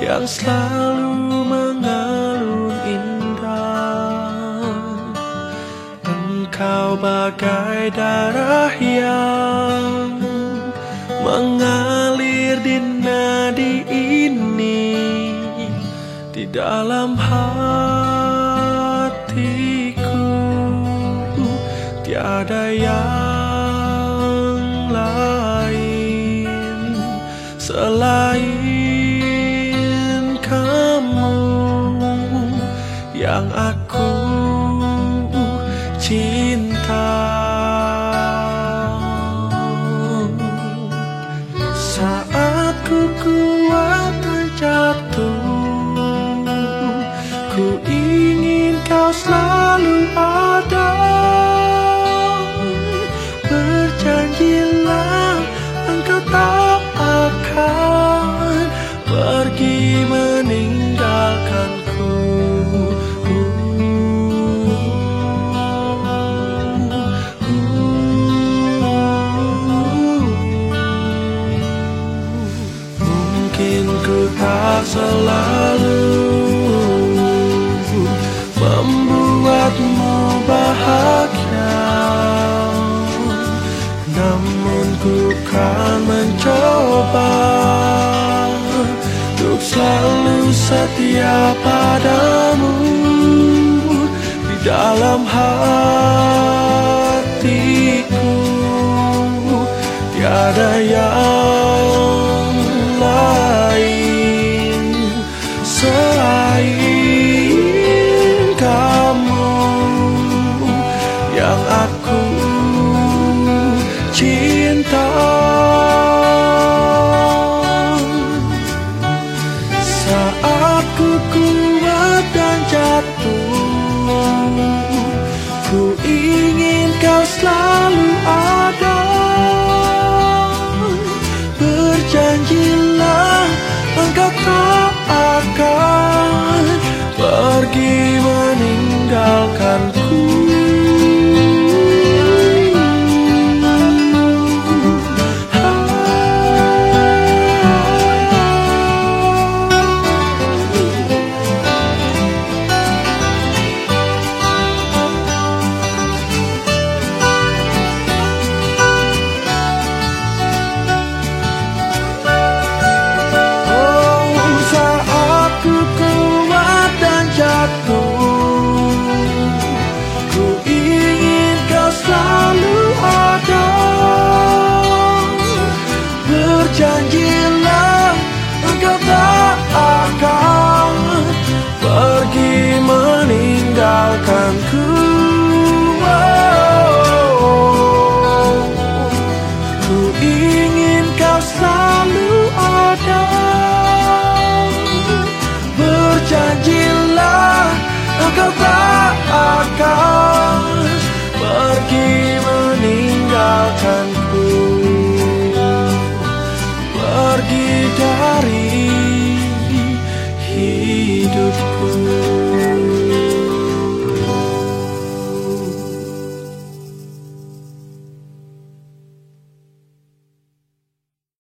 yang selalu mengalun indah. Engkau bagai darah yang mengalir di nadi ini, di dalam hatiku tiada yang lain selain kamu yang aku cinta. Saat ku kuat dan jatuh, ku ingin kau selalu ada. Berjanjilah engkau tak akan pergi meninggalkanku. Mungkin ku tak selalu membuatmu bahagia, namun ku kan mencoba untuk selalu setia padamu. Di dalam hatiku tiada yang lain selain kamu yang aku cinta. Saat ku kuat dan jatuh, ku ingin kau selalu ada. Berjanjilah engkau tak akan pergi meninggalkanku. Janjilah engkau tak akan pergi meninggalkanku. Ku ingin kau selalu ada. Berjanjilah engkau tak akan pergi meninggalkanku, pergi dari